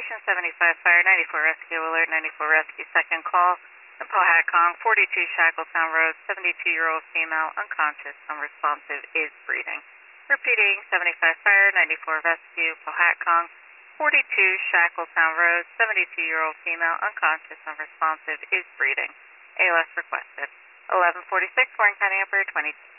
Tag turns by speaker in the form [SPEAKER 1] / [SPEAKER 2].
[SPEAKER 1] Station 75 Fire, 94 Rescue Alert, 94 Rescue, second call. In Powhatan, 42 Shackletown Road, 72-year-old female, unconscious, unresponsive, is breathing. Repeating, 75 Fire, 94 Rescue, Powhatan, 42 Shackletown Road, 72-year-old female, unconscious, unresponsive, is breathing. ALS requested. 1146, Warren County Upper, 20.